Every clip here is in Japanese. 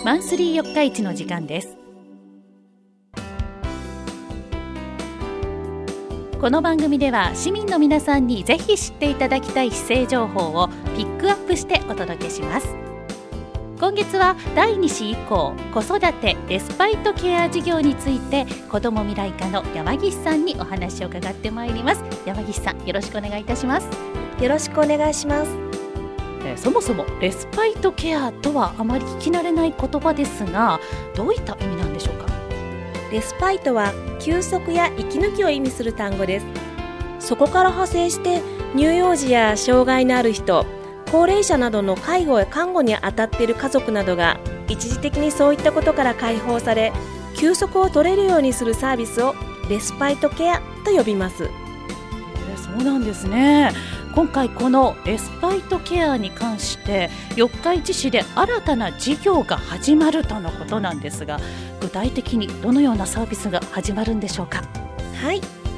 マンスリー四日市の時間です。この番組では市民の皆さんにぜひ知っていただきたい市政情報をピックアップしてお届けします。今月は第2子以降子育てレスパイトケア事業について子ども未来課の山岸さんにお話を伺ってまいります。山岸さん、よろしくお願いいたします。 よろしくお願いします。 そもそもレスパイトケアとはあまり聞き慣れない言葉ですが、どういった意味なんでしょうか？ レスパイトは休息や息抜きを意味する単語です。そこから派生して乳幼児や障害のある人、高齢者などの介護や看護に当たっている家族などが一時的にそういったことから解放され休息を取れるようにするサービスをレスパイトケアと呼びます。 そうなんですね。今回このレスパイトケアに関して四日市市で新たな事業が始まるとのことなんですが、具体的にどのようなサービスが始まるんでしょうか？ はい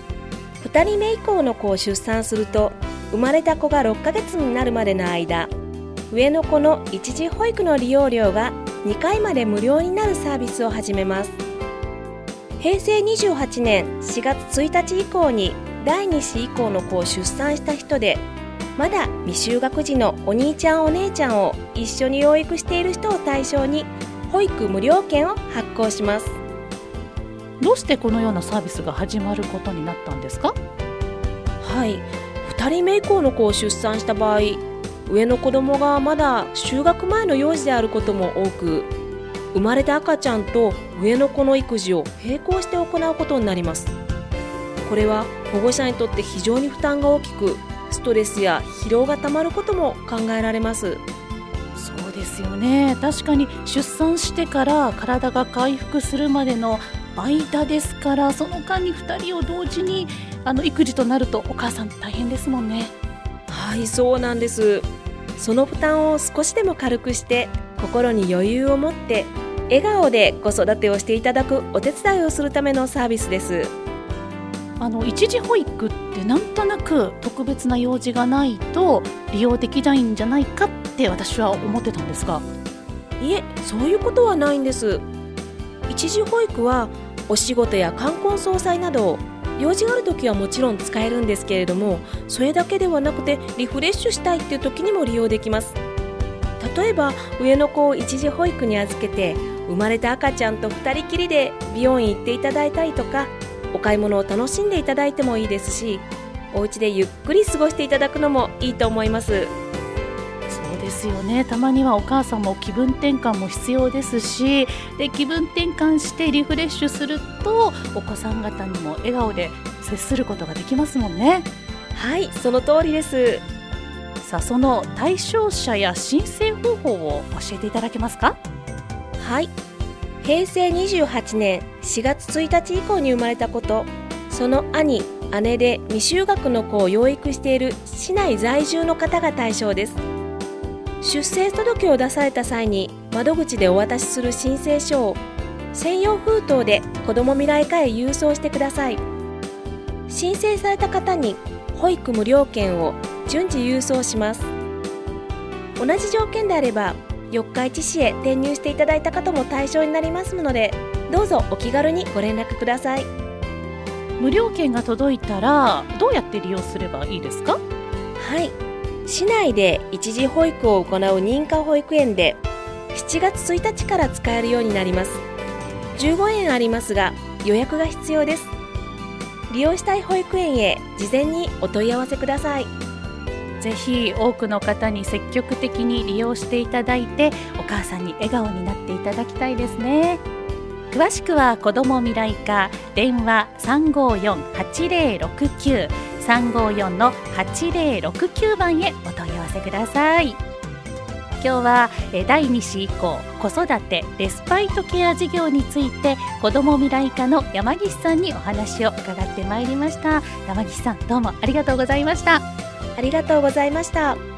、2人目以降の子を出産すると生まれた子が6ヶ月になるまでの間、上の子の一時保育の利用料が2回まで無料になるサービスを始めます。平成28年4月1日以降に第2子以降の子を出産した人で、まだ未就学児のお兄ちゃんお姉ちゃんを一緒に養育している人を対象に保育無料券を発行します。 どうしてこのようなサービスが始まることになったんですか？ はい、2人目以降の子を出産した場合、上の子供がまだ就学前の幼児であることも多く、生まれた赤ちゃんと上の子の育児を並行して行うことになります。これは保護者にとって非常に負担が大きく、ストレスや疲労がたまることも考えられます。 そうですよね。確かに出産してから体が回復するまでの間ですから、その間に2人を同時に育児となるとお母さん大変ですもんね。 はい、そうなんです。その負担を少しでも軽くして心に余裕を持って笑顔で子育てをしていただくお手伝いをするためのサービスです。 一時保育ってなんとなく特別な用事がないと利用できないんじゃないかって私は思ってたんですが。 いえ、そういうことはないんです。一時保育はお仕事や冠婚葬祭など用事があるときはもちろん使えるんですけれども、それだけではなくてリフレッシュしたいっていう時にも利用できます。例えば上の子を一時保育に預けて生まれた赤ちゃんと2人きりで美容院行っていただいたりとか、お買い物を楽しんでいただいてもいいですし、お家でゆっくり過ごしていただくのもいいと思います。 そうですよね。たまにはお母さんも気分転換も必要ですし、で気分転換してリフレッシュするとお子さん方にも笑顔で接することができますもんね。 はい、その通りです。 さあ、その対象者や申請方法を教えていただけますか？ はい、平成28年4月1日以降に生まれた子と、その兄、姉で未就学の子を養育している市内在住の方が対象です。出生届を出された際に窓口でお渡しする申請書を専用封筒で子ども未来課へ郵送してください。申請された方に保育無料券を順次郵送します。同じ条件であれば四日市市へ転入していただいた方も対象になりますので、どうぞお気軽にご連絡ください。 無料券が届いたらどうやって利用すればいいですか？ はい、市内で一時保育を行う認可保育園で7月1日から使えるようになります。15円ありますが予約が必要です。利用したい保育園へ事前にお問い合わせください。 ぜひ多くの方に積極的に利用していただいて、お母さんに笑顔になっていただきたいですね。詳しくは子ども未来課電話 354-8069 354-8069 番へお問い合わせください。今日は第2子以降子育てレスパイトケア事業について子ども未来課の山岸さんにお話を伺ってまいりました。山岸さん、どうもありがとうございました。 ありがとうございました。